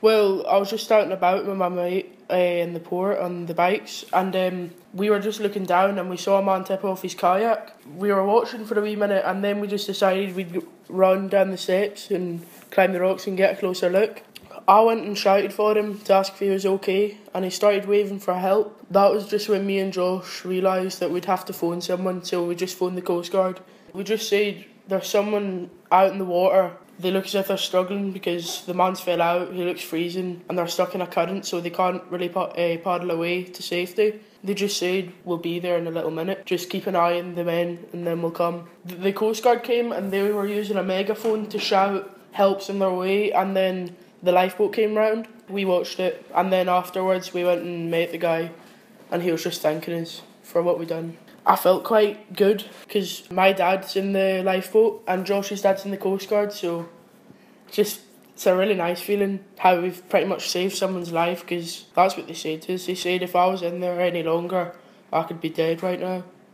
Well, I was just out and about with my mate in the port on the bikes, and we were just looking down and we saw a man tip off his kayak. We were watching for a wee minute, and then we just decided we'd run down the steps and climb the rocks and get a closer look. I went and shouted for him to ask if he was okay, and he started waving for help. That was just when me and Josh realised that we'd have to phone someone, so we just phoned the Coast Guard. We just said, there's someone out in the water. They look as if they're struggling because the man's fell out, he looks freezing, and they're stuck in a current, so they can't really paddle away to safety. They just said, we'll be there in a little minute, just keep an eye on the men and then we'll come. The Coast Guard came and they were using a megaphone to shout help's on their way, and then the lifeboat came round. We watched it, and then afterwards we went and met the guy, and he was just thanking us for what we done. I felt quite good because my dad's in the lifeboat and Josh's dad's in the Coast Guard, so it's a really nice feeling how we've pretty much saved someone's life, because that's what they said to us. They said if I was in there any longer, I could be dead right now.